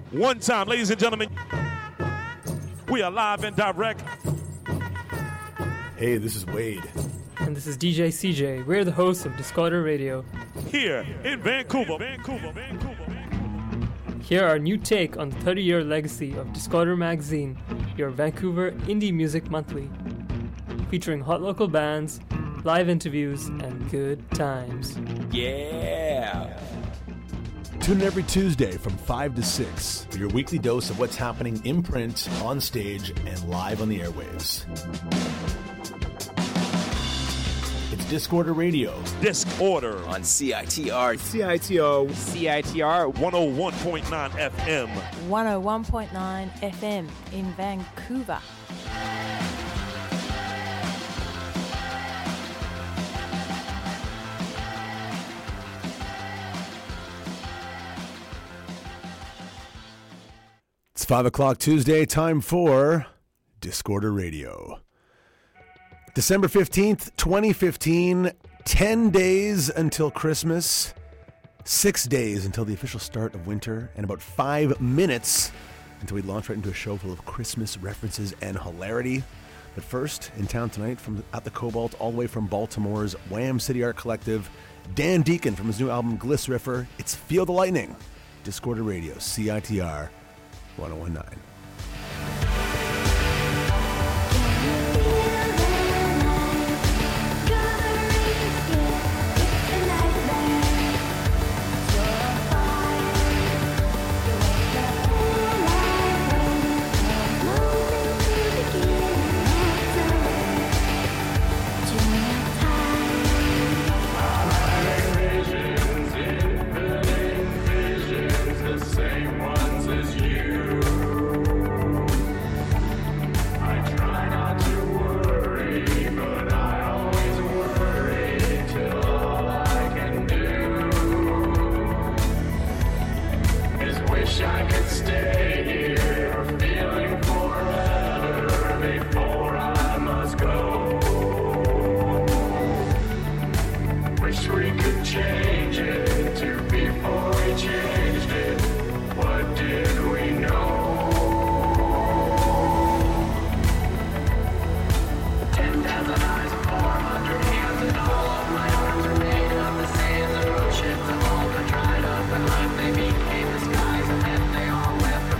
One time, ladies and gentlemen, we are live and direct. Hey, this is Wade. And this is DJ CJ. We're the hosts of Discorder Radio. Here in Vancouver. Here our new take on the 30-year legacy of Discorder Magazine, your Vancouver Indie Music Monthly. Featuring hot local bands, live interviews, and good times. Yeah! Tune in every Tuesday from 5 to 6 for your weekly dose of what's happening in print, on stage, and live on the airwaves. It's Discorder Radio. Discorder On CITR. CITO. CITR 101.9 FM. 101.9 FM in Vancouver. It's 5 o'clock Tuesday, time for Discorder Radio. December 15th, 2015, 10 days until Christmas, 6 days until the official start of winter, and about 5 minutes until we launch right into a show full of Christmas references and hilarity. But first, in town tonight, from at the Cobalt, all the way from Baltimore's Wham City Art Collective, Dan Deacon from his new album Gliss Riffer, it's Feel the Lightning, Discorder Radio, CITR 101.9. They became the skies and they all left.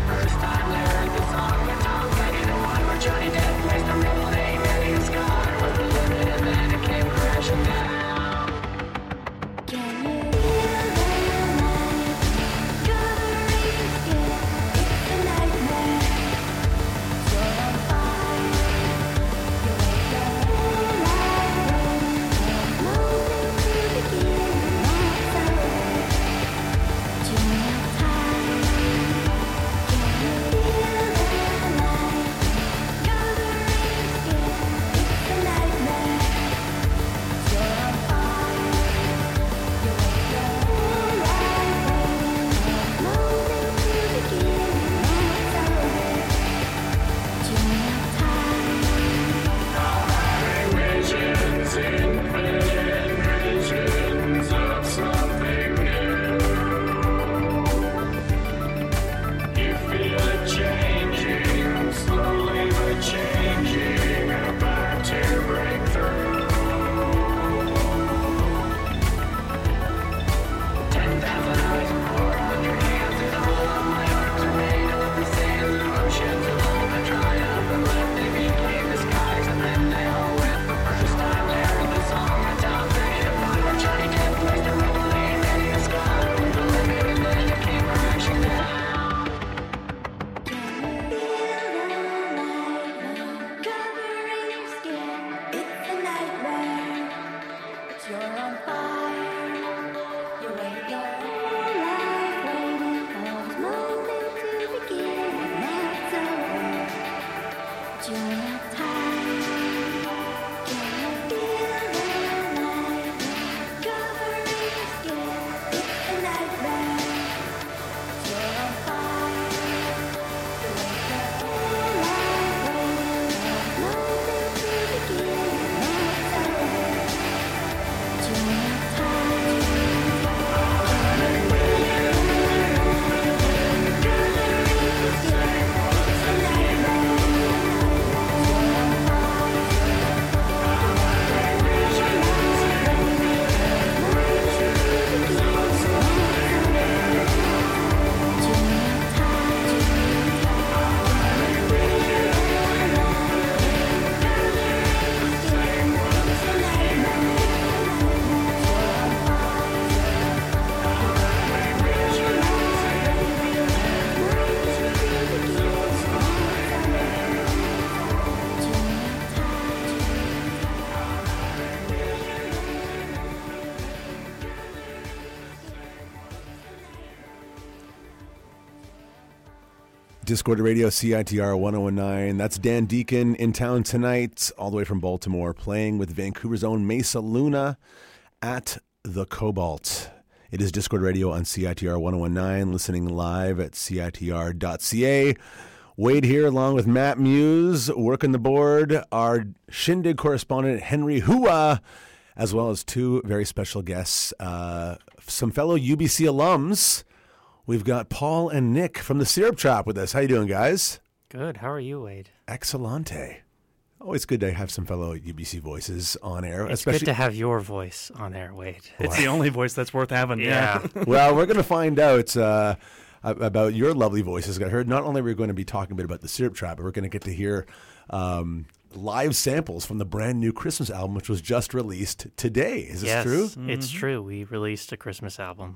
Discord Radio, CITR 1019. That's Dan Deacon in town tonight, all the way from Baltimore, playing with Vancouver's own Mesa Luna at the Cobalt. It is Discord Radio on CITR 1019, listening live at CITR.ca. Wade here, along with Matt Muse, working the board, our Shindig correspondent, Henry Hua, as well as two very special guests, some fellow UBC alums. We've got Paul and Nick from the Syrup Trap with us. How you doing, guys? Good. How are you, Wade? Excellente. Always good to have some fellow UBC voices on air. It's good to have your voice on air, Wade. It's the only voice that's worth having. Yeah. Well, we're going to find out about your lovely voices. I heard not only are we going to be talking a bit about the Syrup Trap, but we're going to get to hear live samples from the brand new Christmas album, which was just released today. Is this true? Yes, it's true. We released a Christmas album.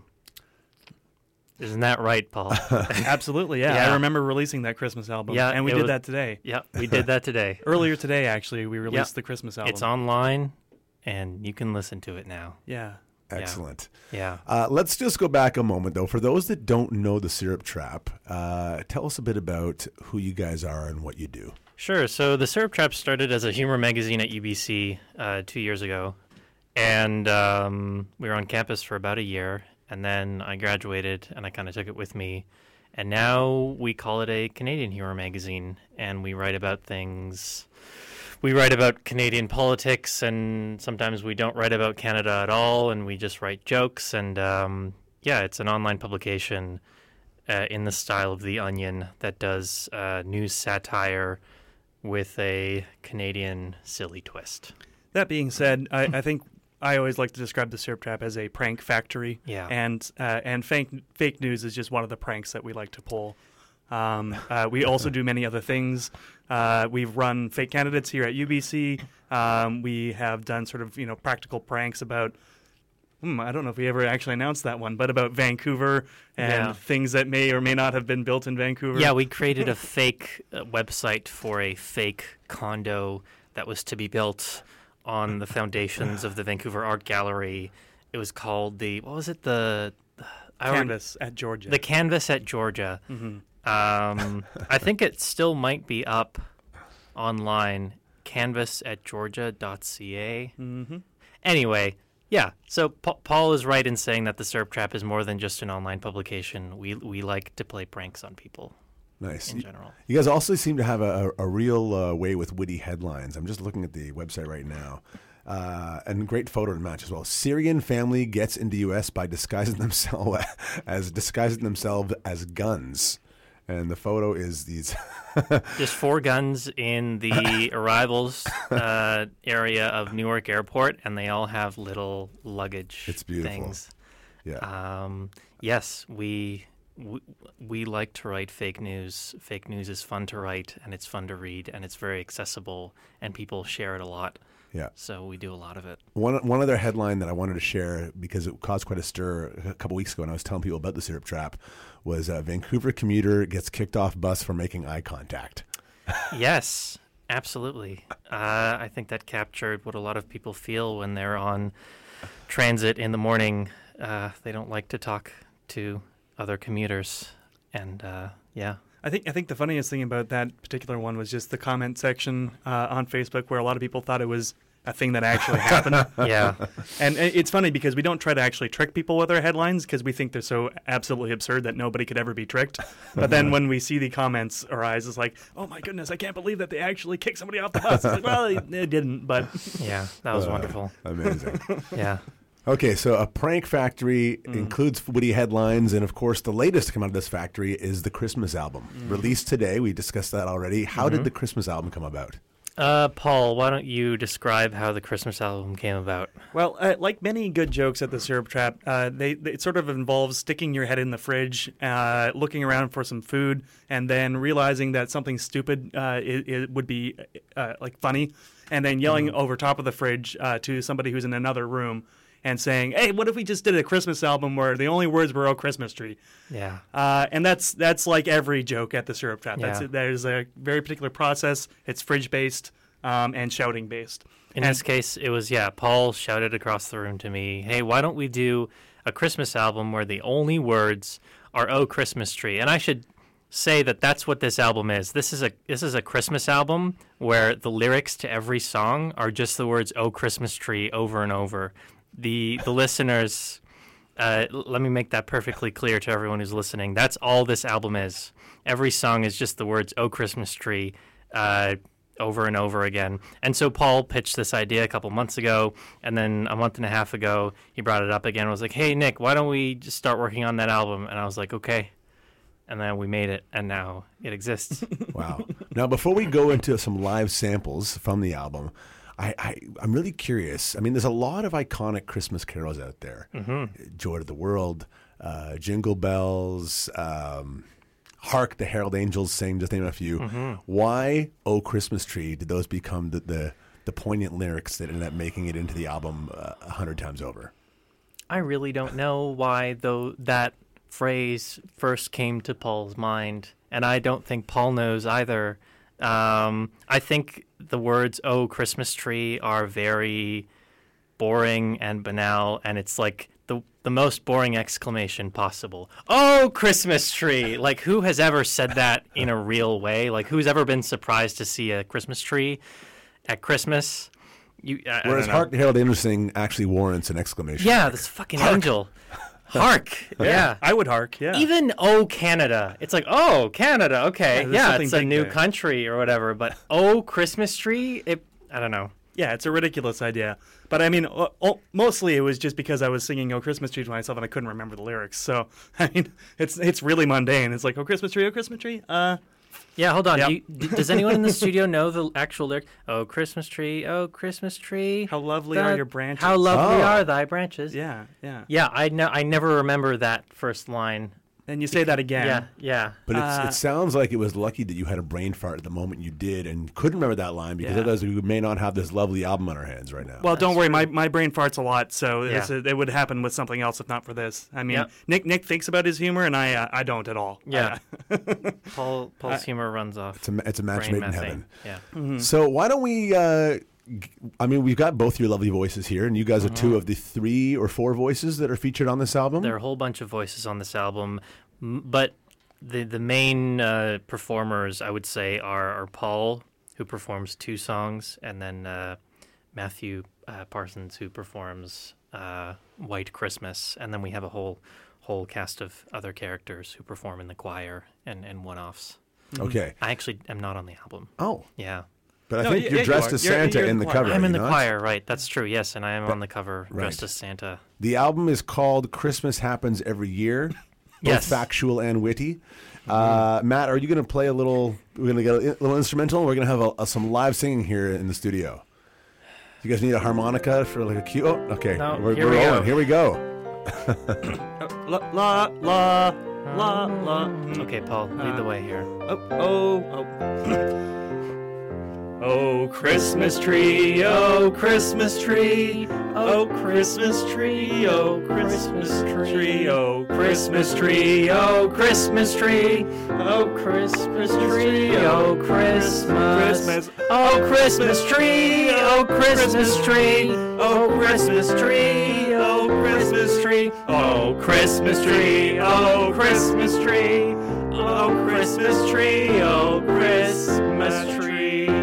Isn't that right, Paul? Absolutely, yeah. I remember releasing that Christmas album, and we did that today. Yeah, we did that today. Earlier today, actually, we released the Christmas album. It's online, and you can listen to it now. Yeah. Excellent. Yeah. Let's just go back a moment, though. For those that don't know the Syrup Trap, tell us a bit about who you guys are and what you do. Sure. So the Syrup Trap started as a humor magazine at UBC 2 years ago, and we were on campus for about a year. And then I graduated, and I kind of took it with me. And now we call it a Canadian humor magazine, and we write about things. We write about Canadian politics, and sometimes we don't write about Canada at all, and we just write jokes. And, it's an online publication in the style of The Onion that does news satire with a Canadian silly twist. That being said, I think I always like to describe the Syrup Trap as a prank factory. Yeah. And fake news is just one of the pranks that we like to pull. We also do many other things. We've run fake candidates here at UBC. We have done sort of, practical pranks about, I don't know if we ever actually announced that one, but about Vancouver and things that may or may not have been built in Vancouver. Yeah, we created a fake website for a fake condo that was to be built on the foundations of the Vancouver Art Gallery. It was called the Canvas at Georgia. The Canvas at Georgia. Mm-hmm. I think it still might be up online, canvasatgeorgia.ca. Mm-hmm. Anyway, yeah, so Paul is right in saying that the Syrup Trap is more than just an online publication. We like to play pranks on people. Nice. In general. You guys also seem to have a real way with witty headlines. I'm just looking at the website right now. And great photo to match as well. Syrian family gets into U.S. by disguising themselves as guns. And the photo is these... Just 4 guns in the arrivals area of Newark Airport, and they all have little luggage It's beautiful. things. Yeah. Yes, we like to write fake news. Fake news is fun to write, and it's fun to read, and it's very accessible, and people share it a lot. Yeah. So we do a lot of it. One other headline that I wanted to share, because it caused quite a stir a couple weeks ago when I was telling people about the Syrup Trap, was Vancouver commuter gets kicked off bus for making eye contact. Yes, absolutely. I think that captured what a lot of people feel when they're on transit in the morning. They don't like to talk to other commuters, and yeah. I think the funniest thing about that particular one was just the comment section on Facebook, where a lot of people thought it was a thing that actually happened. Yeah. And it's funny because we don't try to actually trick people with our headlines because we think they're so absolutely absurd that nobody could ever be tricked. But then when we see the comments, our eyes is like, oh my goodness, I can't believe that they actually kicked somebody off the bus. It's like, well, they didn't, but... Yeah, that was wonderful. Amazing. Yeah. Okay, so a prank factory includes witty headlines, and of course the latest to come out of this factory is the Christmas album. Released today, we discussed that already. How did the Christmas album come about? Paul, why don't you describe how the Christmas album came about? Well, like many good jokes at the Syrup Trap, it sort of involves sticking your head in the fridge, looking around for some food, and then realizing that something stupid it would be like funny, and then yelling over top of the fridge to somebody who's in another room and saying, hey, what if we just did a Christmas album where the only words were, oh, Christmas tree? Yeah. And that's like every joke at the Syrup Trap. Yeah. There's a very particular process. It's fridge-based and shouting-based. In this case, it was, Paul shouted across the room to me, hey, why don't we do a Christmas album where the only words are, oh, Christmas tree? And I should say that that's what this album is. This is a Christmas album where the lyrics to every song are just the words "Oh Christmas Tree" over and over. The listeners, let me make that perfectly clear to everyone who's listening. That's all this album is. Every song is just the words "Oh Christmas Tree" over and over again. And so Paul pitched this idea a couple months ago, and then a month and a half ago he brought it up again and was like, "Hey Nick, why don't we just start working on that album?" And I was like, "Okay." And then we made it, and now it exists. Wow. Now, before we go into some live samples from the album, I'm really curious. I mean, there's a lot of iconic Christmas carols out there. Mm-hmm. Joy to the World, Jingle Bells, Hark the Herald Angels Sing, just name a few. Mm-hmm. Why, Oh Christmas Tree, did those become the poignant lyrics that ended up making it into the album 100 times over? I really don't know why, though, that phrase first came to Paul's mind, and I don't think Paul knows either. I think the words "Oh Christmas Tree" are very boring and banal, and it's like the most boring exclamation possible. "Oh Christmas Tree!" Like, who has ever said that in a real way? Like, who's ever been surprised to see a Christmas tree at Christmas? Whereas Hark the Herald Angels Sing actually warrants an exclamation. Yeah, this fucking angel. Hark. Yeah. I would hark, yeah. Even "Oh Canada." It's like, "Oh, Canada, okay. there's Yeah, something it's a big new there. country or whatever." But "Oh Christmas Tree," I don't know. Yeah, it's a ridiculous idea. But I mean, mostly it was just because I was singing "Oh Christmas Tree" to myself and I couldn't remember the lyrics. So, I mean, it's really mundane. It's like, "Oh Christmas Tree, oh Christmas Tree." Yeah, hold on. Yep. Does anyone in the studio know the actual lyric? "Oh Christmas tree, oh Christmas tree. How lovely are your branches. How lovely Oh. are thy branches." Yeah, yeah. Yeah, I never remember that first line. And you say that again. Yeah, yeah. But it sounds like it was lucky that you had a brain fart at the moment you did and couldn't remember that line, because Yeah. otherwise we may not have this lovely album on our hands right now. Well, don't worry. My brain farts a lot, so Yeah. it would happen with something else if not for this. I mean, Yep. Nick thinks about his humor, and I don't at all. Yeah. Paul's humor runs off. it's a match brain made in methane. heaven. Yeah. So why don't we? I mean, we've got both your lovely voices here, and you guys are two of the 3 or 4 voices that are featured on this album. There are a whole bunch of voices on this album, but the main performers, I would say, are Paul, who performs 2 songs, and then Matthew Parsons, who performs White Christmas, and then we have a whole cast of other characters who perform in the choir and one-offs. Okay. I actually am not on the album. Oh, Yeah. but I No, think yeah, you're you dressed are. as You're Santa in in the the choir. cover. I'm are in you the not? choir, right? That's true. Yes, and I am on the cover right. dressed as Santa. The album is called Christmas Happens Every Year, both Yes. factual and witty. Matt, are you going to play a little? We're going to get a little instrumental. We're going to have some live singing here in the studio. You guys need a harmonica for like a cue? Oh, okay. No, we're here we rolling. go. Here we go. La la la la la. Okay, Paul, lead the way here. Oh. Oh, Christmas tree, oh, Christmas tree, oh, Christmas tree, oh, Christmas tree, oh, Christmas tree, oh, Christmas tree, oh, Christmas tree, oh, Christmas, Oh, Christmas tree! Oh, Christmas tree! oh, Christmas tree, oh, Christmas tree, oh, Christmas tree, oh, Christmas tree, oh, Christmas tree, oh, Christmas tree.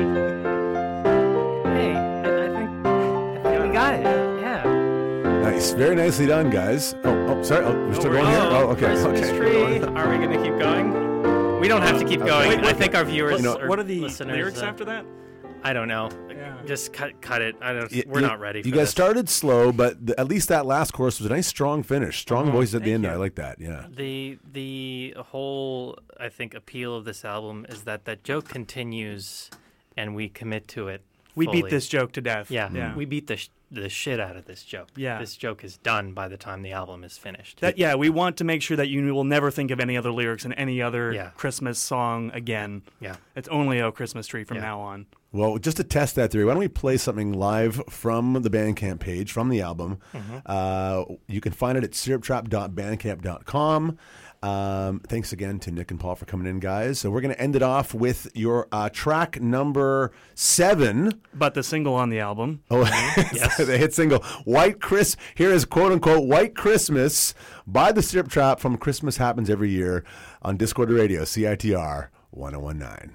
Hey, I think we got it. Yeah. Nice. Very nicely done, guys. Oh, sorry. Oh, we're still going here? Oh, okay. Christmas Okay. tree. Are we going to keep going? We don't have to keep going. I think our viewers, What are the listeners, lyrics after that? I don't know. Yeah. Just cut it. We're You- not ready. You for guys this. started slow, but at least that last chorus was a nice, strong finish. Strong voices at the end. you. I like that. Yeah. The whole, I think, appeal of this album is that joke continues, and we commit to it. We beat fully. this joke to death. Yeah, we beat the shit out of this joke. Yeah. This joke is done by the time the album is finished. We want to make sure that you will never think of any other lyrics in any other Yeah. Christmas song again. Yeah. It's only "Oh Christmas Tree" from Yeah. now on. Well, just to test that theory, why don't we play something live from the Bandcamp page, from the album. You can find it at syruptrap.bandcamp.com. Thanks again to Nick and Paul for coming in, guys. So we're going to end it off with your track number 7. But the single on the album. Oh, Yes. the hit single, White Chris. Here is quote-unquote White Christmas by the Syrup Trap from Christmas Happens Every Year on Discord Radio, CITR 1019.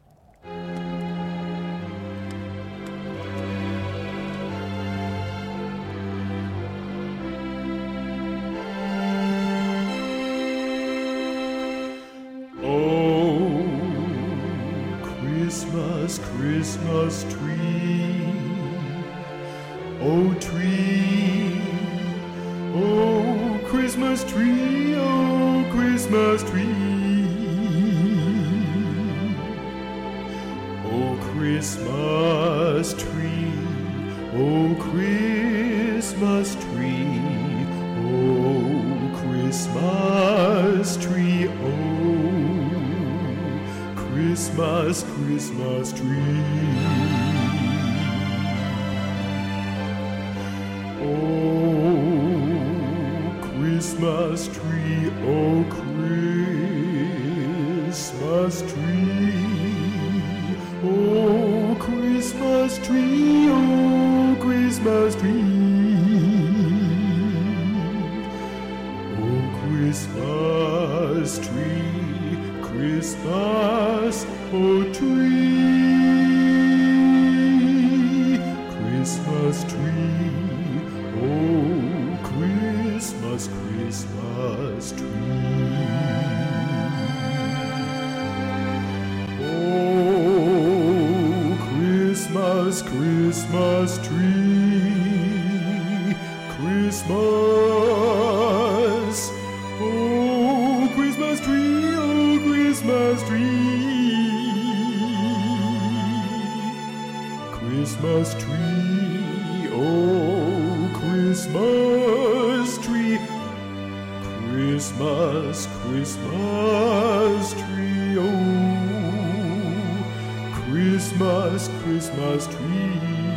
Oh, Christmas, Christmas tree. Oh, tree. Oh, Christmas tree. Oh, Christmas tree. Oh, Christmas tree. Oh, Christmas tree. Oh, Christmas tree. Oh, Christmas, Christmas tree. Oh, Christmas tree. Oh, Christmas tree. Oh, Christmas tree. Oh, Christmas tree. Oh, Christmas tree, Christmas, oh tree, Christmas tree, oh Christmas, Christmas tree. Oh, Christmas, Christmas tree, Christmas. Oh, Christmas tree, oh, Christmas tree. Christmas tree, oh, Christmas tree. Christmas, Christmas tree, oh, Christmas, Christmas tree.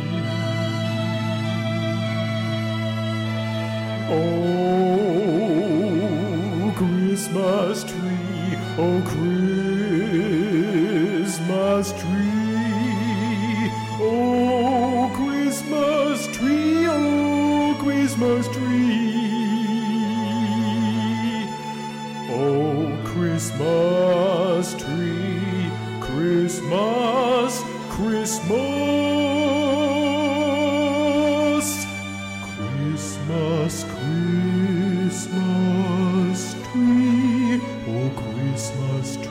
Oh, Christmas tree, oh, Christmas tree. Oh, Christmas tree, oh, Christmas tree. Oh, Christmas tree, Christmas, Christmas, Christmas, Christmas tree, oh, Christmas tree.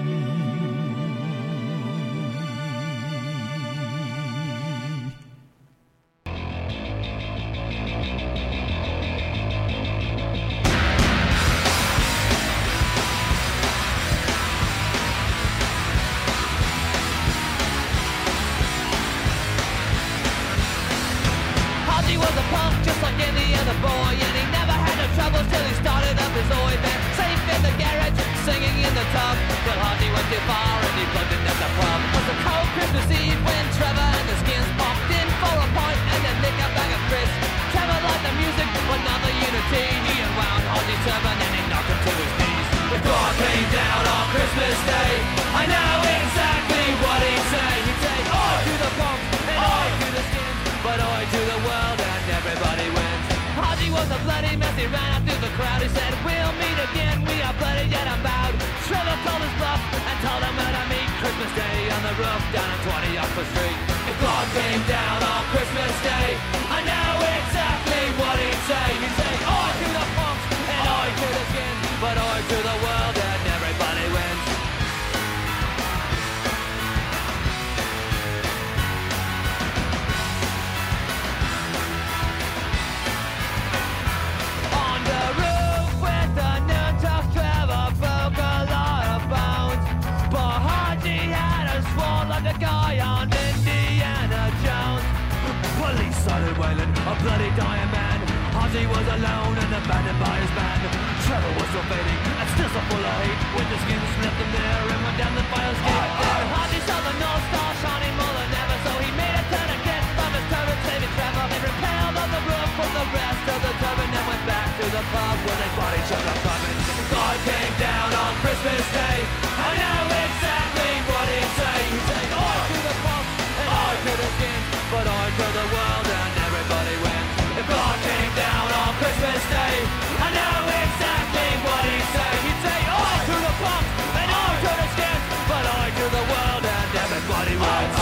Haji was a punk just like any other boy, and he never had no troubles till he started up his oi band. Safe in the garage, singing in the tub, till Haji went too far and he plugged in at the pub. It was a cold Christmas Eve when Trevor and the Skins popped in for a pint and then nick a bag of crisps. Trevor liked the music, but not the unity. He unwound Haji's turban and he knocked him to his knees. The God came down on Christmas Day. I know exactly what he'd say. He'd say, "Oi to the punk and oi to the Skins, but oi to the world and everybody wins." Haji was a bloody mess, he ran out through the crowd. He said, "We'll meet again, we are bloody yet unbowed." Trevor called his bluff and told him where to meet Christmas Day on the roof down on 20 Oxford Street. If God came down on Christmas Day, I know exactly what he'd say. He'd say, "Oi to the punks and oi to the Skins, but oi to the world and everybody wins." On the roof with the noontop, Trevor broke a lot of bones, but Haji had a sworn like a guy on Indiana Jones. Police started wailing, a bloody dying man. Haji was alone and abandoned by his band. Trevor was still fading and still so full of hate when the Skins left him there and went down the fire escape. Haji saw the North Star shining more than ever, so he made a tourniquet from his turban, saving Trevor. They repelled on the roof with the rest of the turban and went back to the pub where they fought each other from it. God came Christmas Day. I know exactly what he'd say. He'd say, I to the pop and I to the skin, but I to the world and everybody wins. If God came down on Christmas Day, I know exactly what he'd say. He'd say, I to the pop and I to the skin, but I to the world and everybody wins.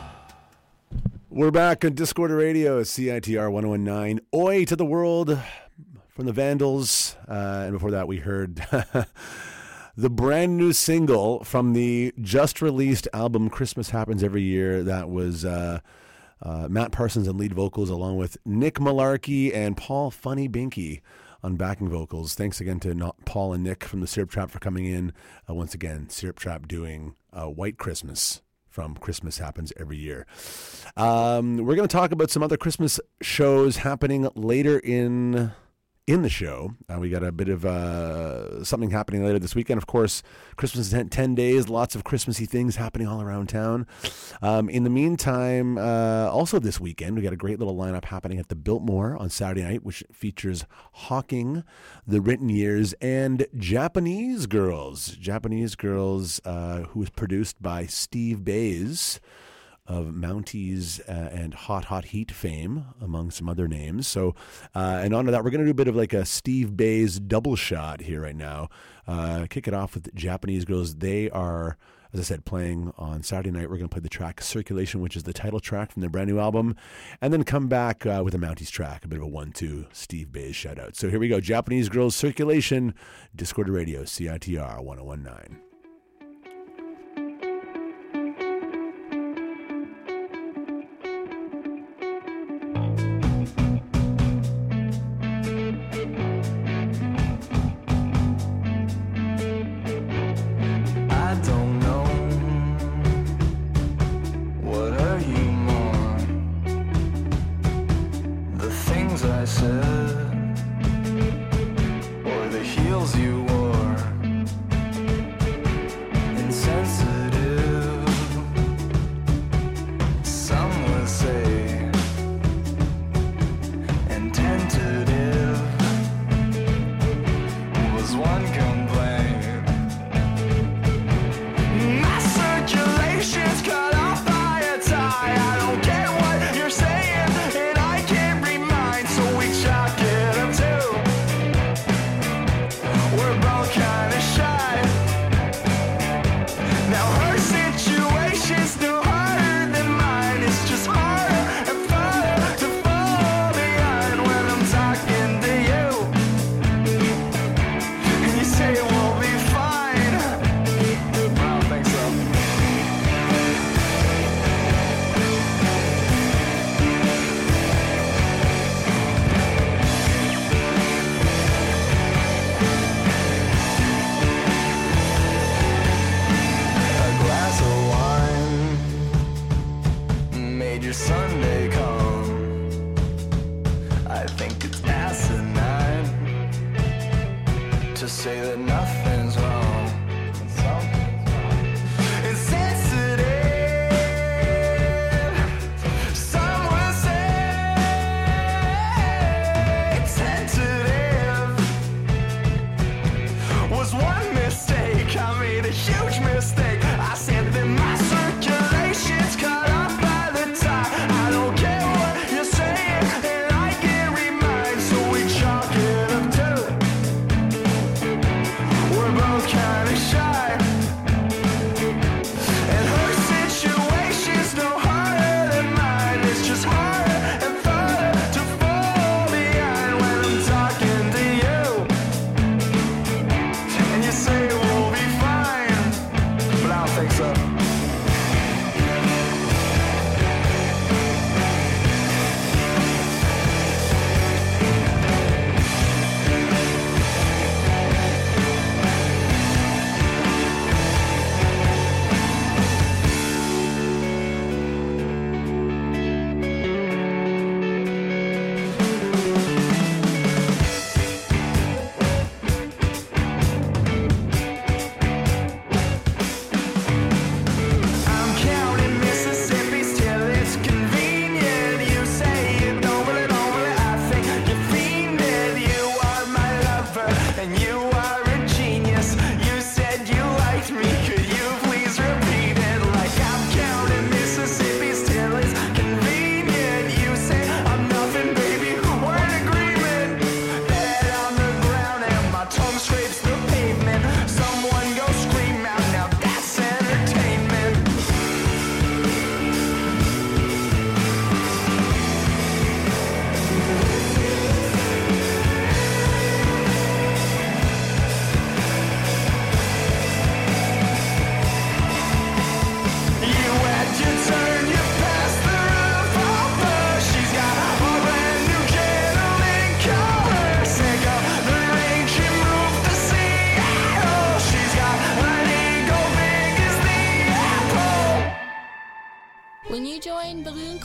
We're back on Discorder Radio, CITR 1019. Oi to the world from the Vandals. And before that, we heard the brand new single from the just released album Christmas Happens Every Year. That was Matt Parsons on lead vocals, along with Nick Malarkey and Paul Funny Binky on backing vocals. Thanks again to Paul and Nick from the Syrup Trap for coming in. Once again, Syrup Trap doing White Christmas from Christmas Happens Every Year. We're going to talk about some other Christmas shows happening later in the show. We got a bit of something happening later this weekend. Of course, Christmas is 10 days, lots of Christmassy things happening all around town. In the meantime, also this weekend, we got a great little lineup happening at the Biltmore on Saturday night, which features Hawking, The Written Years, and Japanese Girls. Japanese Girls, who is produced by Steve Bays of Mounties and Hot Heat fame, among some other names. So, in honor of that, we're going to do a bit of like a Steve Bays double shot here right now. Kick it off with Japanese Girls. They are, as I said, playing on Saturday night. We're going to play the track Circulation, which is the title track from their brand new album, and then come back with a Mounties track, a bit of a 1-2 Steve Bays shout out. So here we go. Japanese Girls, Circulation, Discord Radio, CITR 1019. Or the heels you wore.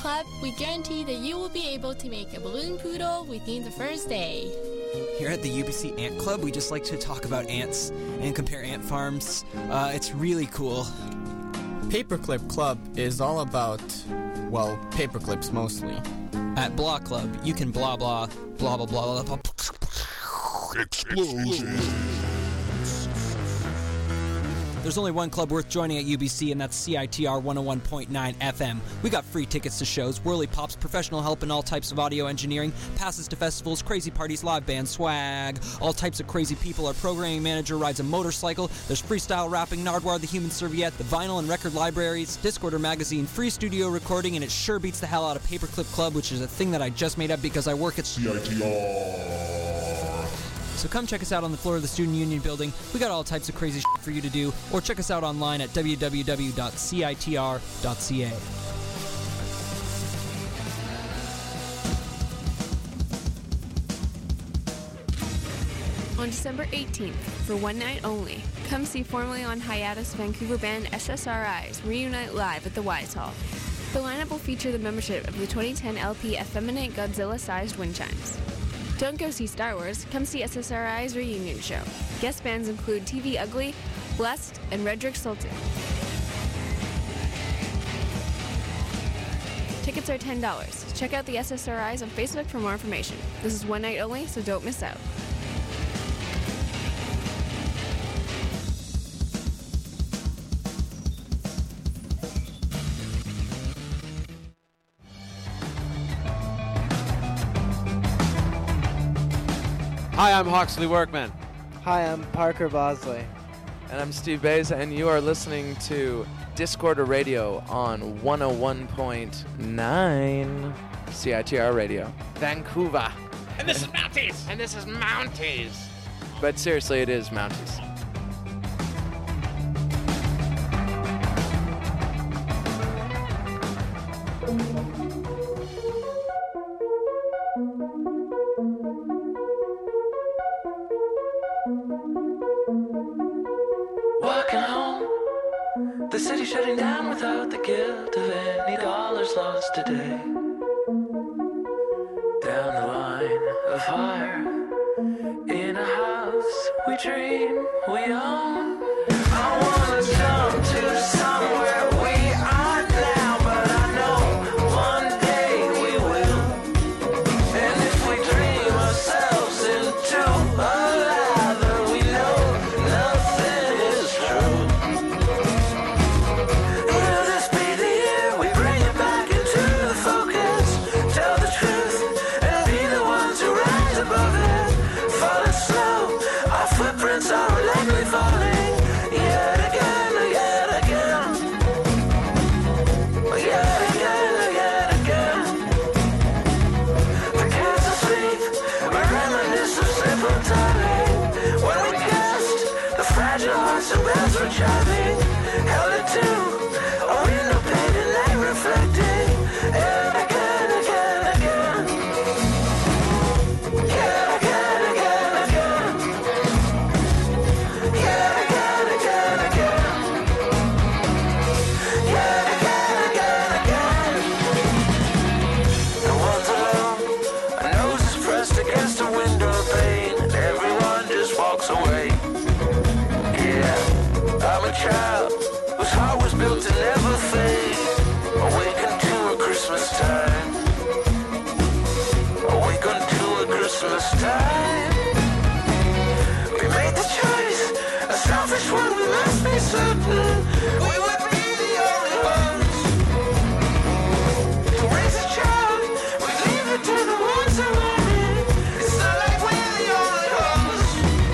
Club, we guarantee that you will be able to make a balloon poodle within the first day. Here at the UBC Ant Club, we just like to talk about ants and compare ant farms. It's really cool. Paperclip Club is all about, well, paperclips mostly. At Blah Club, you can blah blah, blah blah blah blah. Explosions. There's only one club worth joining at UBC, and that's CITR 101.9 FM. We got free tickets to shows, whirly pops, professional help in all types of audio engineering, passes to festivals, crazy parties, live band swag, all types of crazy people. Our programming manager rides a motorcycle. There's freestyle rapping, Nardwar the Human Serviette, the vinyl and record libraries, Discorder magazine, free studio recording, and it sure beats the hell out of Paperclip Club, which is a thing that I just made up because I work at CITR. So come check us out on the floor of the Student Union building. We got all types of crazy shit for you to do, or check us out online at www.citr.ca. On December 18th, for one night only, come see formerly on hiatus Vancouver band SSRIs reunite live at the Wise Hall. The lineup will feature the membership of the 2010 LP Effeminate Godzilla-sized wind chimes. Don't go see Star Wars, come see SSRI's reunion show. Guest bands include TV Ugly, Blessed, and Redrick Sultan. Tickets are $10. Check out the SSRIs on Facebook for more information. This is one night only, so don't miss out. Hi, I'm Hawksley Workman. Hi, I'm Parker Bosley. And I'm Steve Bays, and you are listening to Discorder Radio on 101.9 CITR Radio. Vancouver. And this is Mounties! And this is Mounties! But seriously, it is Mounties. Walking home, the city shutting down without the guilt of any dollars lost today. Down the line of fire, in a house we dream we own. I wanna jump to somewhere we aren't now, but I know one day we will. And if we dream ourselves into a lather, we know nothing is true. Will this be the year we bring it back into the focus? Tell the truth and be the ones who rise above it. Falling slow, our footprints are likely falling. Yet again, yet again. Yet again, yet again. The cats asleep, we reminisce of simple timing. When we guessed, the fragile hearts and bells were chiming. Held it to a window painted light reflecting. And again, again, again. Yet again, again, again. Yet again, again, again. Yet again, again, again. No one's alone, a nose is pressed against a window pane. Everyone just walks away. Yeah, I'm a child whose heart was built to never fade. Awaken to a Christmas time. Awaken to a Christmas time. We made the choice, a selfish one, we must be certain. We would be the only ones to raise a child. We leave it to the ones who want it. It's not like we're the only ones.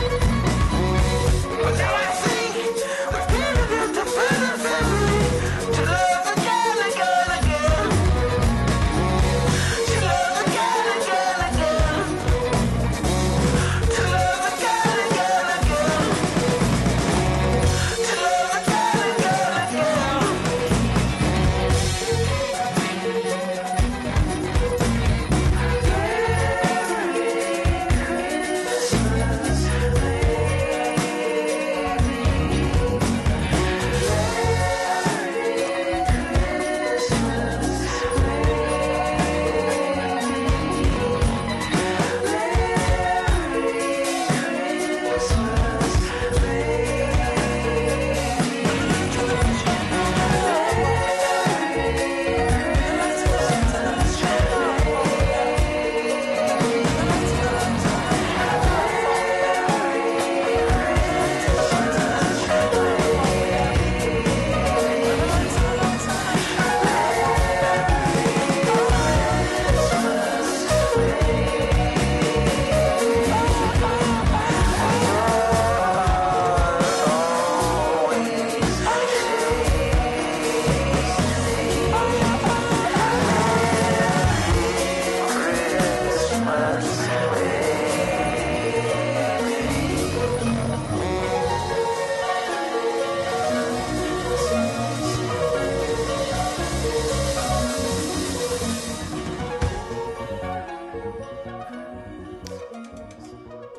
But now I think we've been enough to find a family. To love again, again, again. To love again, again, again. To love again, again, again. To love again,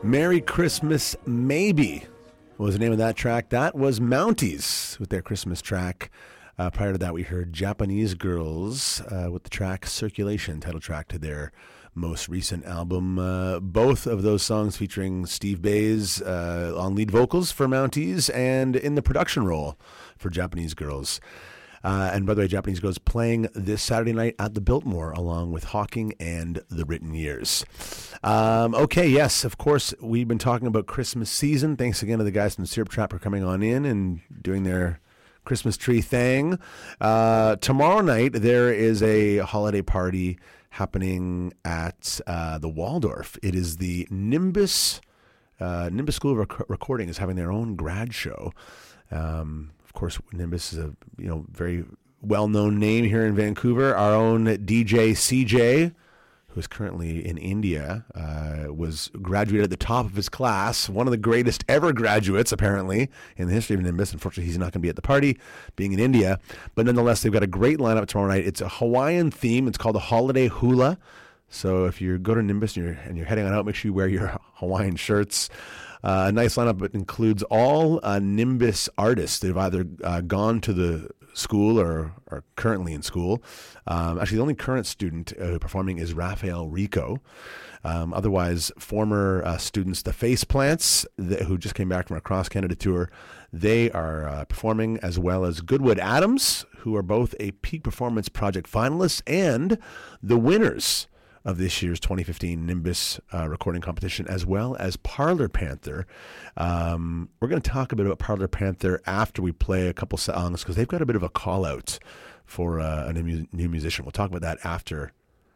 Merry Christmas Maybe what was the name of that track. That was Mounties with their Christmas track. Prior to that, we heard Japanese Girls with the track Circulation, title track to their most recent album. Both of those songs featuring Steve Bays on lead vocals for Mounties and in the production role for Japanese Girls. And by the way, Japanese Girls playing this Saturday night at the Biltmore along with Hawking and The Written Years. Okay, yes, of course, we've been talking about Christmas season. Thanks again to the guys from Syrup Trap for coming on in and doing their Christmas tree thing. Tomorrow night, there is a holiday party happening at the Waldorf. It is the Nimbus School of Recording is having their own grad show. Of course, Nimbus is a very well-known name here in Vancouver. Our own DJ CJ, who is currently in India, was graduated at the top of his class, one of the greatest ever graduates, apparently, in the history of Nimbus. Unfortunately, he's not going to be at the party, being in India. But nonetheless, they've got a great lineup tomorrow night. It's a Hawaiian theme. It's called the Holiday Hula. So if you go to Nimbus and you're heading on out, make sure you wear your Hawaiian shirts. A nice lineup. It includes all Nimbus artists that have either gone to the school or are currently in school. Actually, the only current student performing is Rafael Rico. Otherwise, former students, the Face Plants, who just came back from a cross-Canada tour, they are performing, as well as Goodwood Adams, who are both a Peak Performance Project finalists and the winners of this year's 2015 Nimbus recording competition, as well as Parlor Panther. We're going to talk a bit about Parlor Panther after we play a couple songs, because they've got a bit of a call-out for a new musician. We'll talk about that after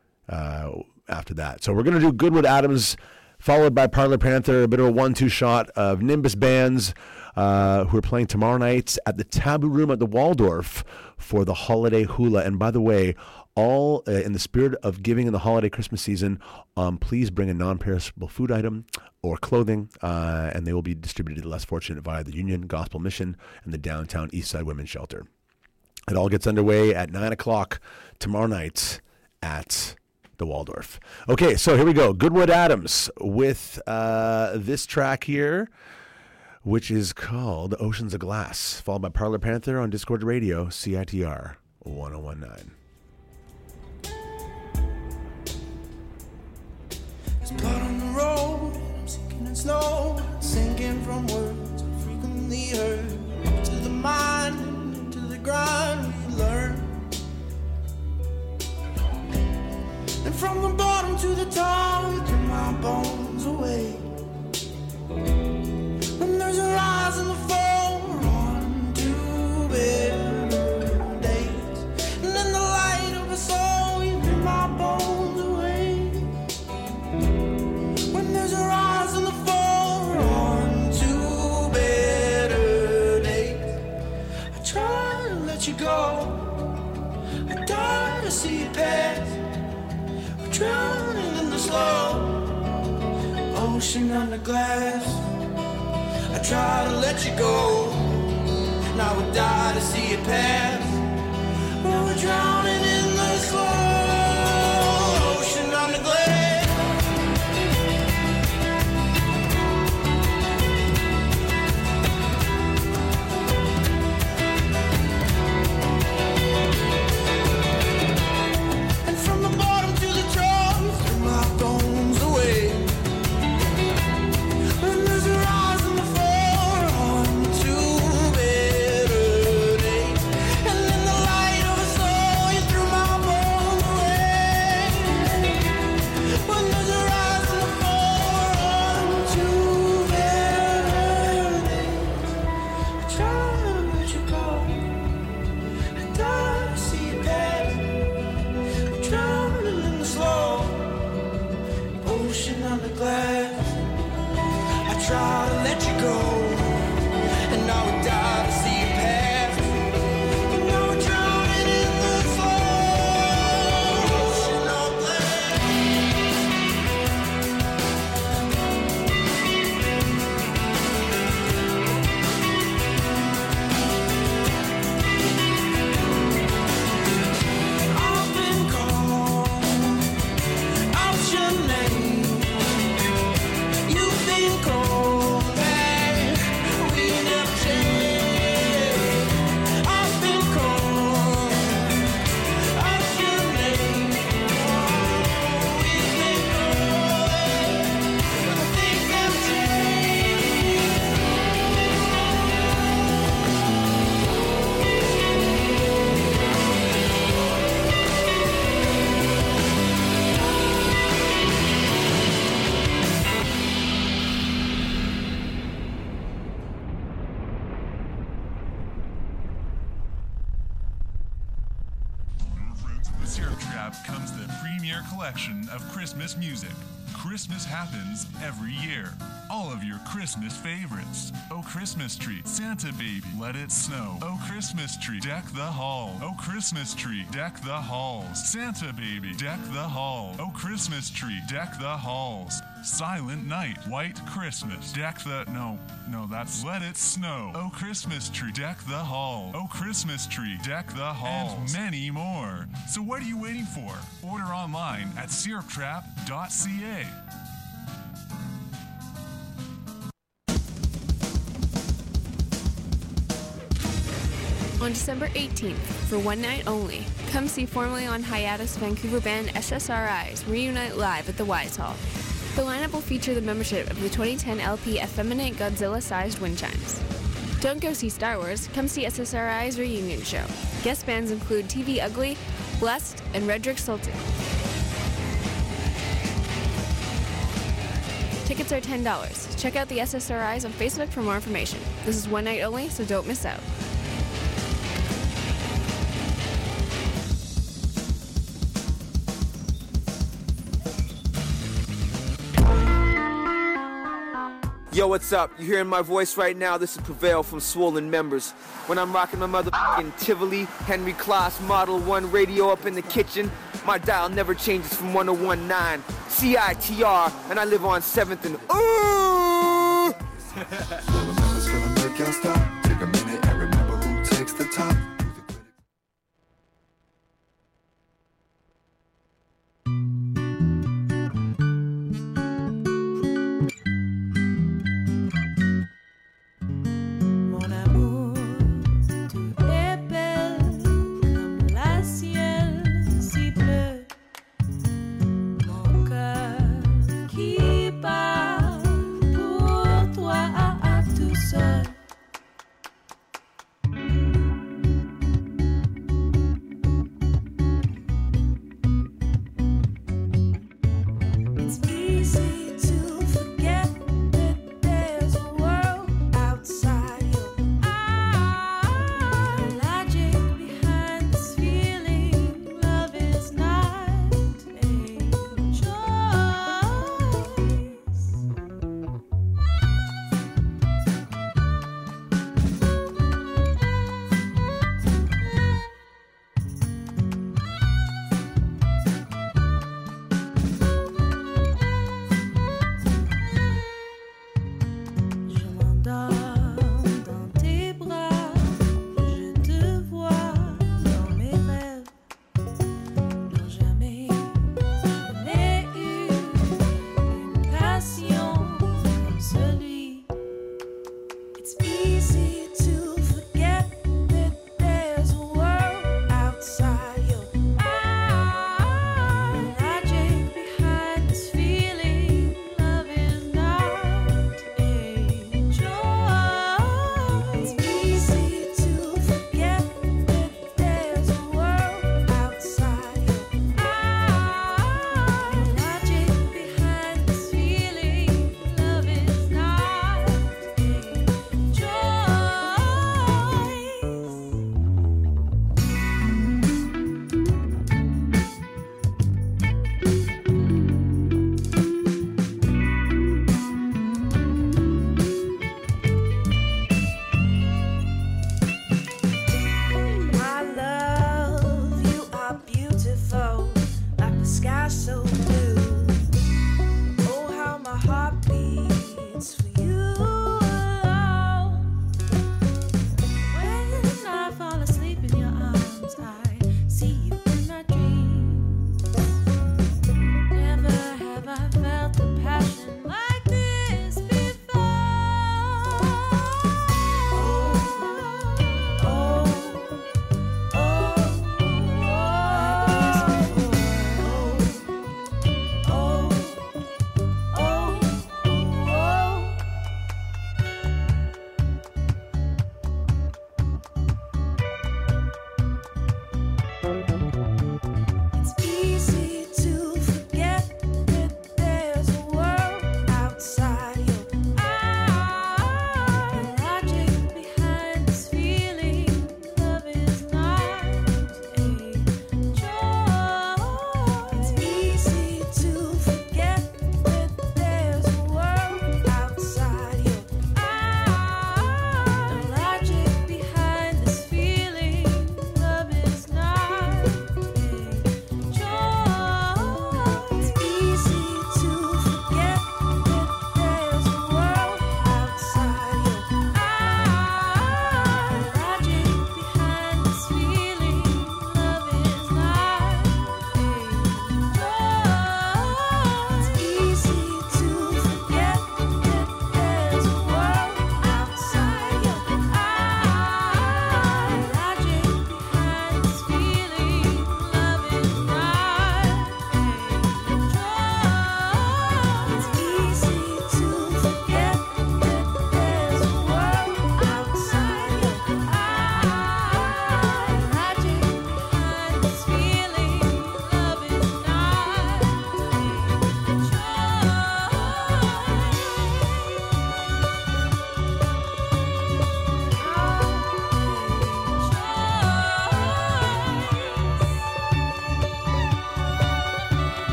that. So we're going to do Goodwood Adams, followed by Parlor Panther, a bit of a 1-2 shot of Nimbus bands who are playing tomorrow night at the Taboo Room at the Waldorf for the Holiday Hula. And by the way, all in the spirit of giving in the holiday Christmas season, please bring a non-perishable food item or clothing, and they will be distributed to the less fortunate via the Union Gospel Mission and the Downtown Eastside Women's Shelter. It all gets underway at 9 o'clock tomorrow night at the Waldorf. Okay, so here we go. Goodwood Adams with this track here, which is called Oceans of Glass, followed by Parlor Panther on Discord Radio, CITR 1019. There's blood on the road, I'm sinking in snow, sinking from words I frequently heard. To the mind and into the grind we learn. And from the bottom to the top, we threw my bones away. When there's a rise and a fall, we're on to better days. And in the light of a soul, we threw my bones away. When there's a rise and a fall, we're on to better days. I try to let you go, I die to see you pass. We're drowning in the slow ocean under glass. I try to let you go, and I would die to see it pass. But we're drowning in the slow ocean under glass. And from the bottom to the top, you threw my bones away. When there's a rise and a fall, on to better days. Trap comes the premier collection of Christmas music. Christmas happens every year. All of your Christmas favorites. Oh Christmas Tree, Santa Baby, Let It Snow. Oh Christmas Tree, Deck the Hall. Oh Christmas Tree, Deck the Halls. Santa Baby, Deck the Hall. Oh Christmas Tree, Deck the Halls. Silent Night, White Christmas, Deck the... No, that's Let It Snow. Oh Christmas Tree, Deck the Hall. Oh Christmas Tree, Deck the Halls. And many more. So what are you waiting for? Order online at syruptrap.ca. On December 18th, for one night only, come see formerly on hiatus Vancouver band SSRIs reunite live at the Wise Hall. The lineup will feature the membership of the 2010 LP Effeminate Godzilla-sized wind chimes. Don't go see Star Wars, come see SSRI's reunion show. Guest bands include TV Ugly, Blessed, and Redrick Sultan. Tickets are $10. Check out the SSRIs on Facebook for more information. This is one night only, so don't miss out. Yo, what's up? You hearing my voice right now? This is Prevail from Swollen Members. When I'm rocking my motherfucking Tivoli, Henry Claas Model 1 radio up in the kitchen, my dial never changes from 1019 CITR, and I live on 7th and ooh! Swollen Members gonna make y'all stop. Take a minute and remember who takes the top.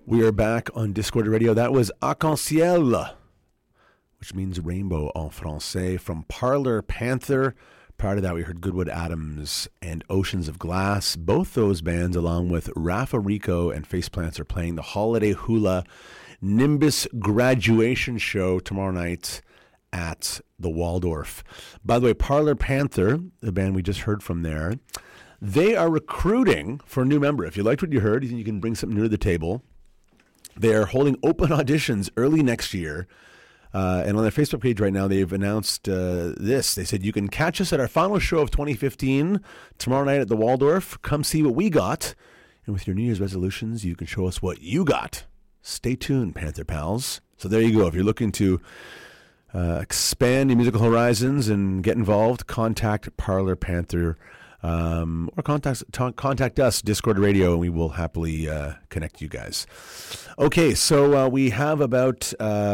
We are back on Discord Radio. That was Arc-en-Ciel, which means rainbow en français, from Parlor Panther. Prior to that, we heard Goodwood Adams and Oceans of Glass. Both those bands, along with Rafa Rico and Faceplants, are playing the Holiday Hula Nimbus graduation show tomorrow night at the Waldorf. By the way, Parlor Panther, the band we just heard from there, they are recruiting for a new member. If you liked what you heard, you think you can bring something new to the table. They are holding open auditions early next year. And on their Facebook page right now, they've announced this. They said, you can catch us at our final show of 2015 tomorrow night at the Waldorf. Come see what we got. And with your New Year's resolutions, you can show us what you got. Stay tuned, Panther Pals. So there you go. If you're looking to expand your musical horizons and get involved, contact Parlor Panther or contact us, Discord Radio, and we will happily connect you guys. Okay, so we have about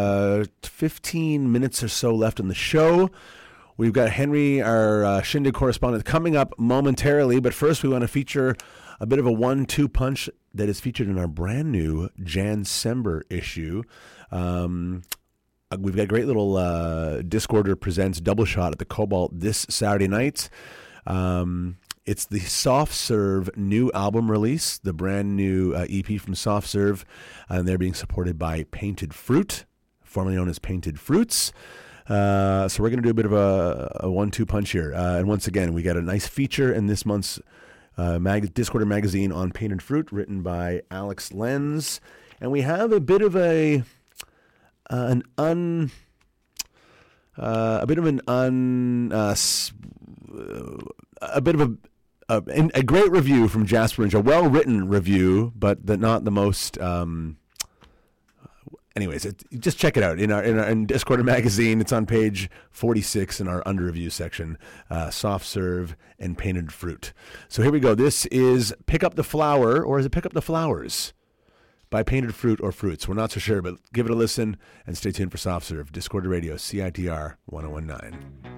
15 minutes or so left in the show. We've got Henry, our Shindig correspondent, coming up momentarily, but first we want to feature a bit of a 1-2 punch that is featured in our brand new Jan-Sember issue. We've got a great little Discorder Presents double shot at the Cobalt this Saturday night. It's the Soft Serve new album release, the brand new EP from Soft Serve, and they're being supported by Painted Fruit, formerly known as Painted Fruits. So we're going to do a bit of a 1-2 punch here. And once again, we got a nice feature in this month's Discorder magazine on Painted Fruit, written by Alex Lenz. And we have a bit of a great review from Jasper Inch, a well-written review, but not the most. Anyways, just check it out in Discorder magazine. It's on page 46 in our under review section. Soft Serve and Painted Fruit. So here we go. This is Pick Up the Flower, or is it Pick Up the Flowers? By Painted Fruit or Fruits. We're not so sure, but give it a listen and stay tuned for Soft Serve. Discorder Radio, CITR 1019.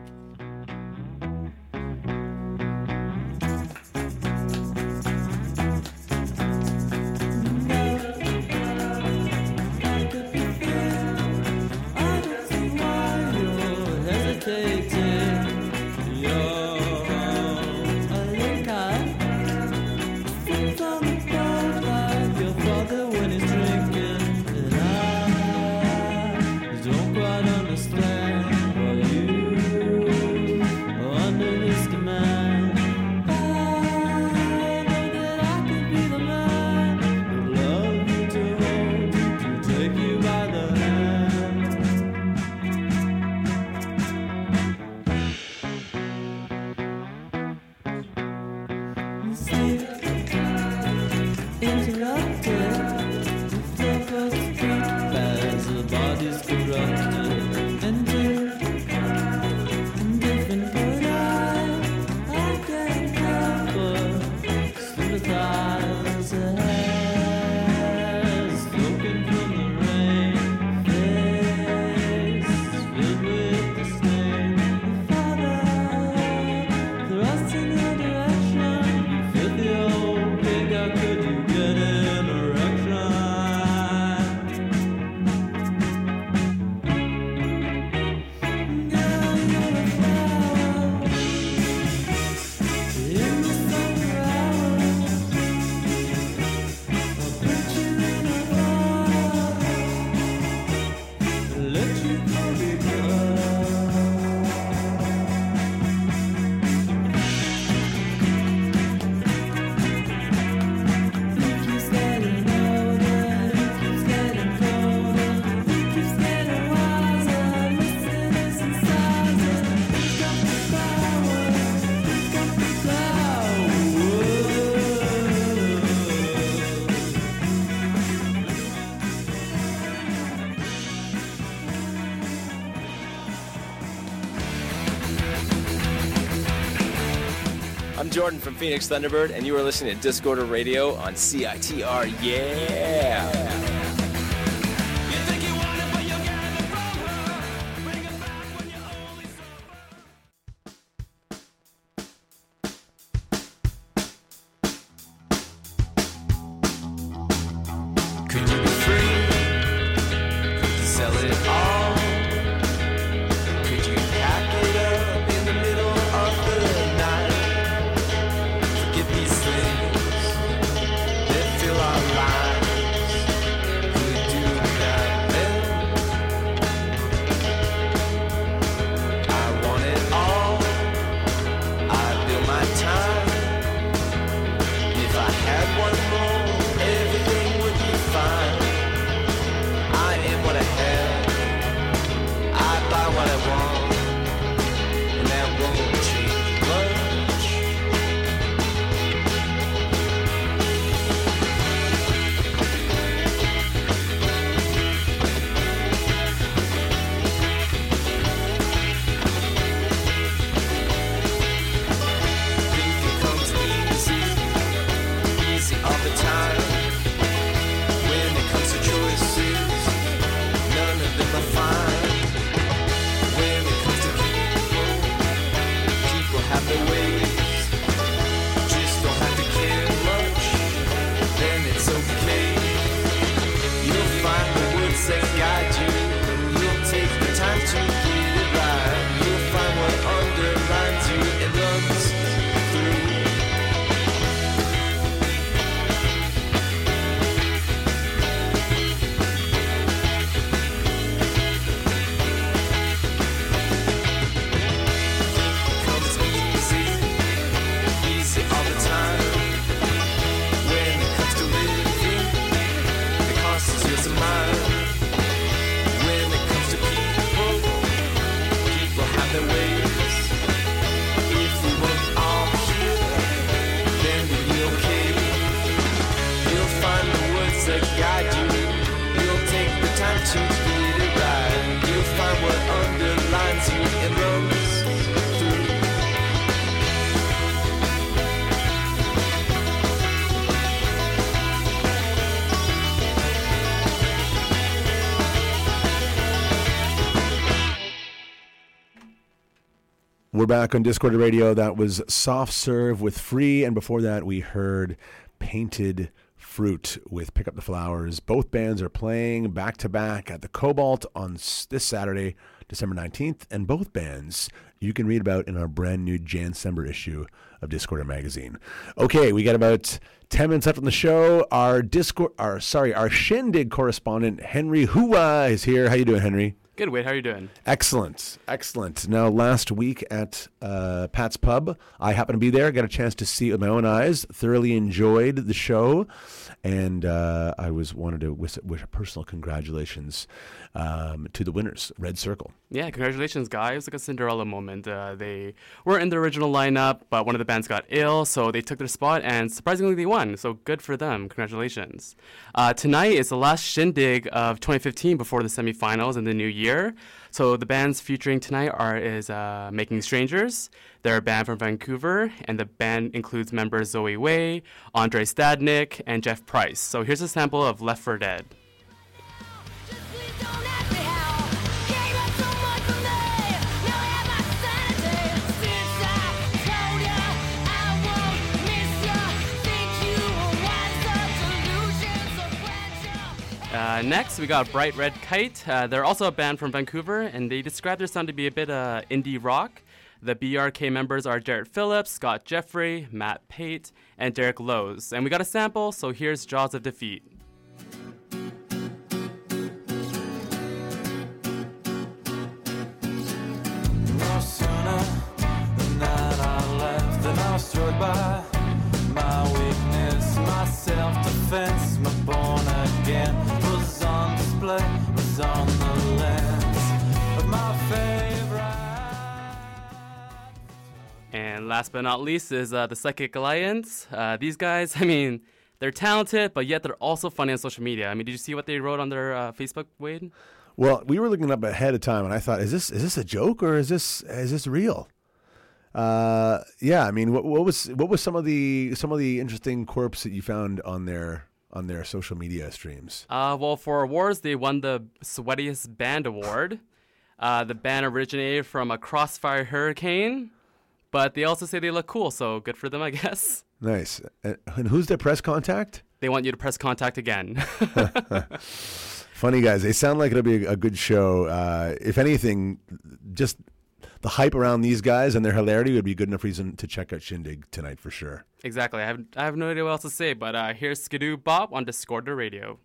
Jordan from Phoenix Thunderbird, and you are listening to Discorder Radio on CITR. Yeah! Could you be We're back on Discord Radio. That was Soft Serve with Free, and before that we heard Painted Fruit with Pick Up the Flowers. Both bands are playing back-to-back at the Cobalt on this Saturday, December 19th, and both bands you can read about in our brand new Jan-December issue of Discorder magazine. Okay, we got about 10 minutes left on the show. Our Shindig correspondent Henry Hua is here. How you doing, Henry? Good, Wade. How are you doing? Excellent. Now, last week at Pat's Pub, I happened to be there. Got a chance to see it with my own eyes. Thoroughly enjoyed the show, and I wanted to wish personal congratulations to the winners, Red Circle. Yeah, congratulations, guys. It was like a Cinderella moment. They weren't in the original lineup, but one of the bands got ill, so they took their spot, and surprisingly, they won. So good for them. Congratulations. Tonight is the last shindig of 2015 before the semifinals in the new year. So the bands featuring tonight is Making Strangers. They're a band from Vancouver, and the band includes members Zoe Wei, Andre Stadnik, and Jeff Price. So here's a sample of Left 4 Dead. Next, we got Bright Red Kite. They're also a band from Vancouver, and they describe their sound to be a bit indie rock. The BRK members are Jarrett Phillips, Scott Jeffrey, Matt Pate, and Derek Lowe's. And we got a sample, so here's Jaws of Defeat. No sooner than that I left than I was struck by my weakness, my self-defense, my born again was on display, was on the lens of my favorite. And last but not least is the Psychic Alliance. These guys, I mean, they're talented, but yet they're also funny on social media. I mean, did you see what they wrote on their Facebook, Wade? Well, we were looking up ahead of time, and I thought, is this a joke or is this real? Yeah, I mean, what was some of the interesting quirks that you found on their social media streams? Well, for awards, they won the Sweatiest Band Award. The band originated from a Crossfire Hurricane, but they also say they look cool, so good for them, I guess. Nice. And who's their press contact? They want you to press contact again. Funny guys. They sound like it'll be a good show. If anything, just the hype around these guys and their hilarity would be good enough reason to check out Shindig tonight for sure. Exactly. I have no idea what else to say, but here's Skidoo Bop on Discorder Radio.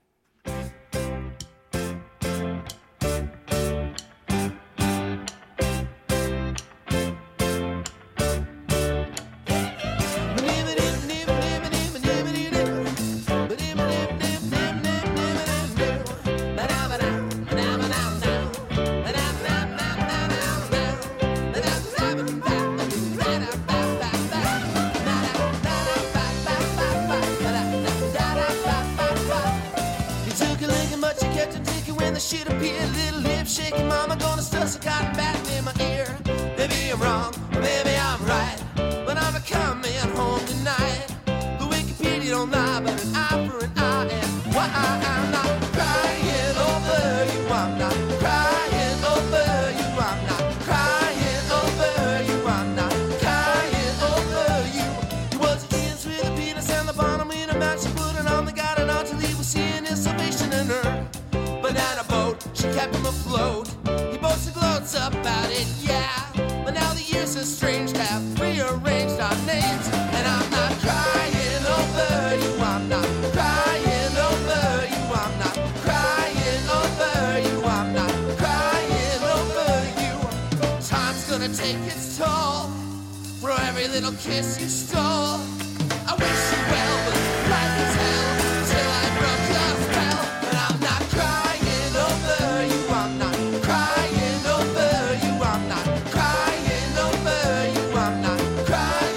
Shit appeared, little lip shaking, mama gonna stuff some cotton batting in my ear. Maybe I'm wrong, or maybe I'm right, but I'm not coming home tonight. The Wikipedia don't lie, but an eye for an eye, and why I'm not crying over you, I'm not crying over you, I'm not crying over you, I'm not crying over you. He was a jeans with a penis and the bottom in a match, she put it on the guy and until he was seeing his salvation in her banana boat, she kept him afloat. He boasts and gloats about it, yeah. But now the years estranged have rearranged our names. And I'm not crying over you, I'm not crying over you, I'm not crying over you, I'm not crying over you. Time's gonna take its toll for every little kiss you stole. I wish you well, but life is hell till I broke your spell. And I'm not crying over you, I'm not crying over you, I'm not crying over you, I'm not crying.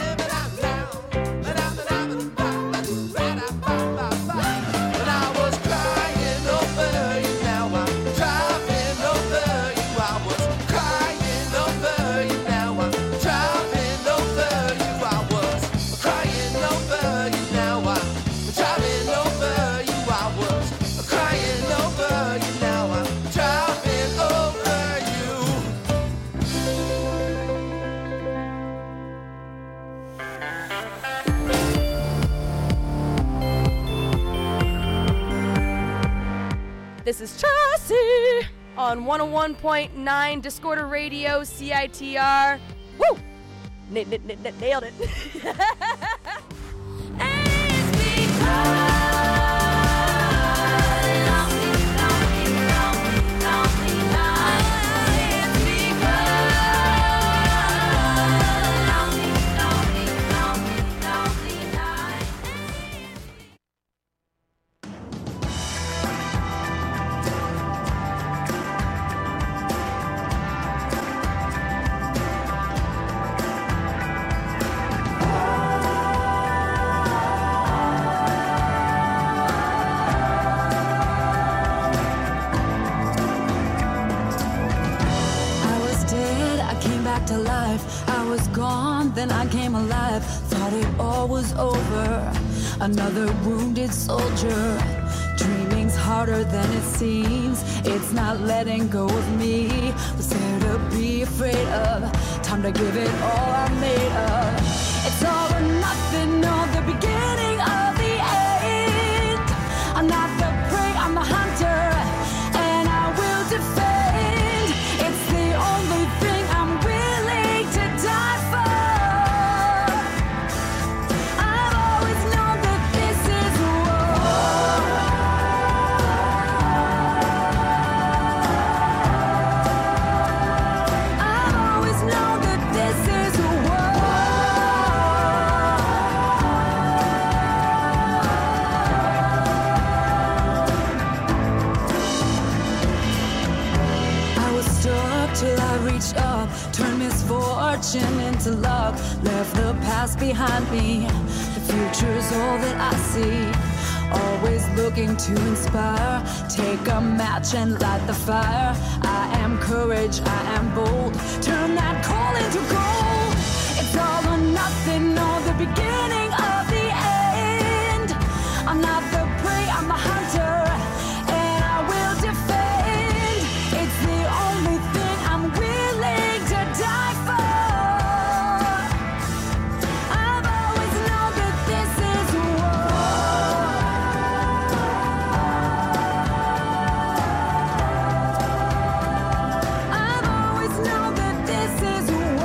When I was crying This is Chelsea on 101.9 Discorder Radio, CITR. Woo! Nailed it. To life, I was gone, then I came alive. Thought it all was over. Another wounded soldier. Dreaming's harder than it seems. It's not letting go of me. What's there to be afraid of? Time to give it all I'm made of. It's all or nothing, or the beginning of the end. I'm not the prey, I'm the hunter, and I will defend. It's the only thing I'm willing to die for. I've always known that this is war. I've always known that this is till I reached up, turned misfortune into luck, left the past behind me. The future's all that I see. Always looking to inspire. Take a match and light the fire. I am courage, I am bold. Turn that coal into gold. It's all or nothing, or the beginning of the end. I'm not the prey, I'm the hunter, and I will defend. It's the only thing I'm willing to die for. I've always known that this is war. I've always known that this is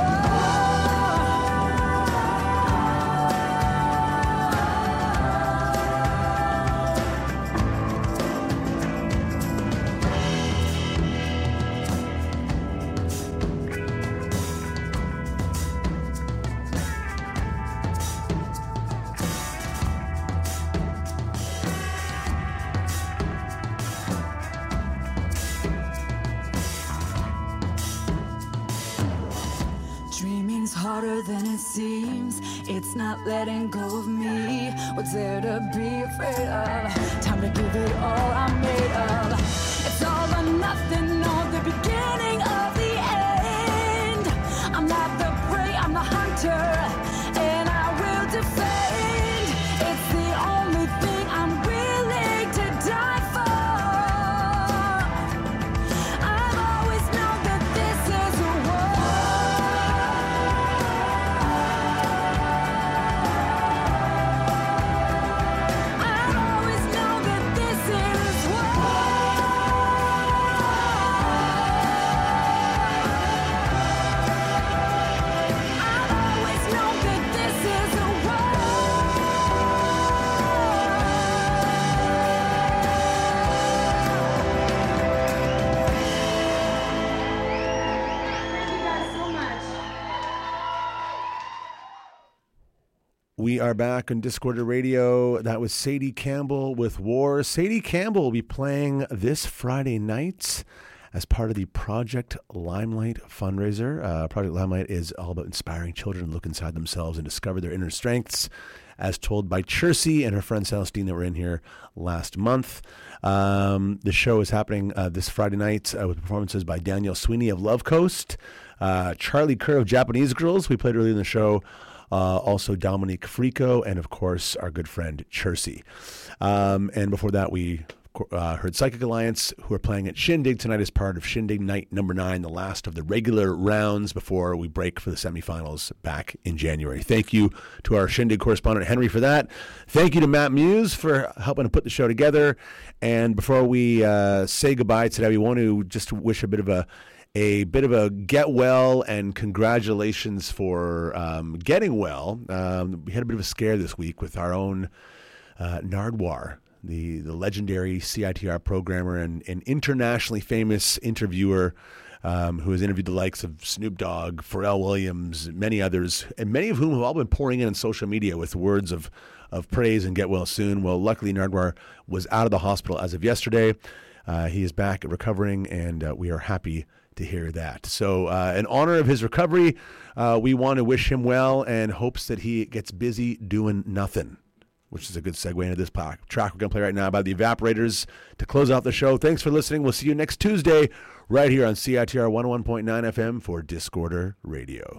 Dreaming's harder than it seems. It's not letting go of me. What's there to be afraid of? Time to give it all I'm made of. It's all or nothing, or the beginning of the end. I'm not the prey, I'm the hunter, and I will defend. It's the only thing I'm willing to die for. I've always known that this is a war. I've always known that this is war. I've always known that this is a We are back on Discorder Radio. That was Sadie Campbell with War. Sadie Campbell will be playing this Friday night as part of the Project Limelight fundraiser. Project Limelight is all about inspiring children to look inside themselves and discover their inner strengths, as told by Chelsea and her friend Celestine that were in here last month. The show is happening this Friday night with performances by Danielle Sweeney of Love Coast, Charlie Kerr of Japanese Girls, we played earlier in the show, also Dominique Frico, and of course our good friend Chelsea. And before that we heard Psychic Alliance, who are playing at Shindig tonight as part of Shindig Night number 9, the last of the regular rounds before we break for the semifinals back in January. Thank you to our Shindig correspondent, Henry, for that. Thank you to Matt Muse for helping to put the show together. And before we say goodbye today, we want to just wish a bit of a get well and congratulations for getting well. We had a bit of a scare this week with our own Nardwuar, the legendary CITR programmer and internationally famous interviewer who has interviewed the likes of Snoop Dogg, Pharrell Williams, many others, and many of whom have all been pouring in on social media with words of praise and get well soon. Well, luckily Nardwuar was out of the hospital as of yesterday. He is back recovering, and we are happy to hear that. So in honor of his recovery, we want to wish him well and hopes that he gets busy doing nothing, which is a good segue into this track we're going to play right now by the Evaporators to close out the show. Thanks for listening. We'll see you next Tuesday right here on CITR 101.9 FM for Discorder Radio.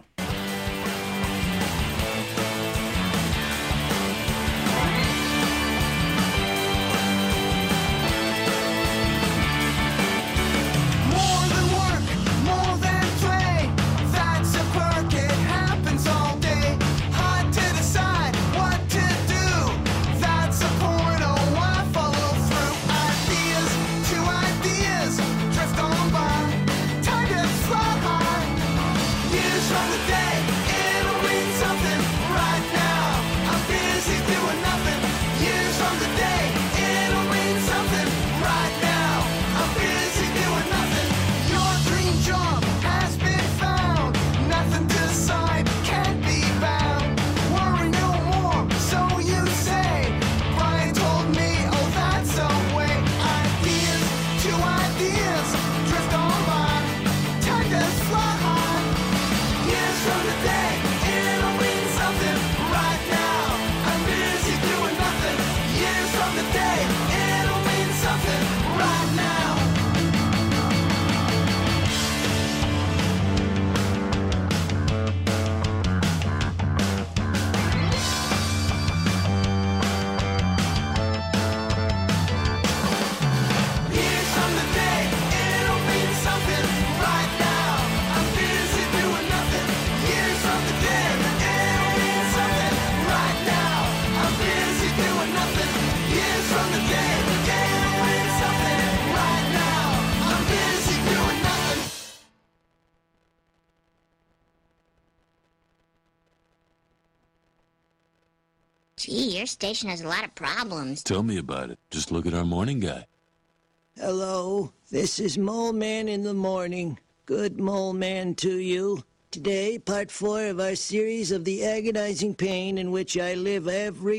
Gee, your station has a lot of problems. Tell me about it. Just look at our morning guy. Hello, this is Mole Man in the morning. Good Mole Man to you. Today, part 4 of our series of the agonizing pain in which I live every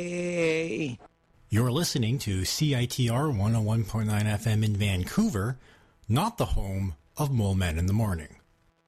day. You're listening to CITR 101.9 FM in Vancouver, not the home of Mole Man in the Morning.